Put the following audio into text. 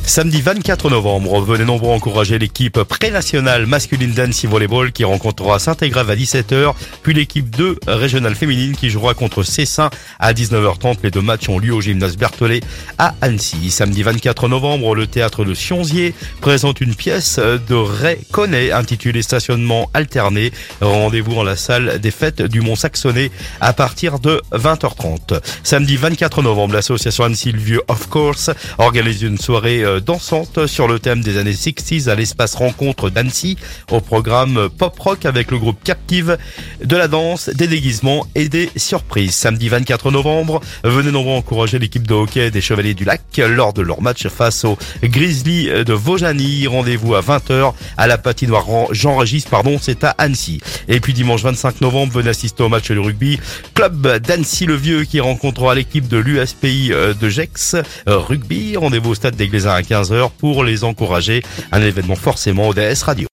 Samedi 24 novembre, venez nombreux encourager l'équipe pré-nationale masculine d'Annecy Volleyball qui rencontrera Saint-Égrève à 17h, puis l'équipe 2 régionale féminine qui jouera contre Cessin à 19h30. Les deux matchs ont lieu au gymnase Berthollet à Annecy. Samedi 24 novembre, le théâtre de Sionzier présente une pièce de Ray Connet intitulée Stationnement alterné. Rendez-vous en la salle des fêtes du Mont-Saxonnet à partir de 20h30. Samedi 24 novembre, l'association Annecy le Vieux Of Course organise une soirée dansante sur le thème des années 60s à l'espace rencontre d'Annecy. Au programme pop rock avec le groupe Captive, de la danse, des déguisements et des surprises. Samedi 24 novembre, venez nombreux encourager l'équipe de hockey des Chevaliers du Lac lors de leur match face aux Grizzlies de Vaujany. Rendez-vous à 20h à la patinoire Jean-Régis, c'est à Annecy. Et puis dimanche 25 novembre, venez assister au match de rugby club d'Annecy le Vieux qui rencontrera l'équipe de l'USPI de Gex rugby. Rendez-vous au stade des Glaisins à 15h pour les encourager. Un événement forcément ODS Radio.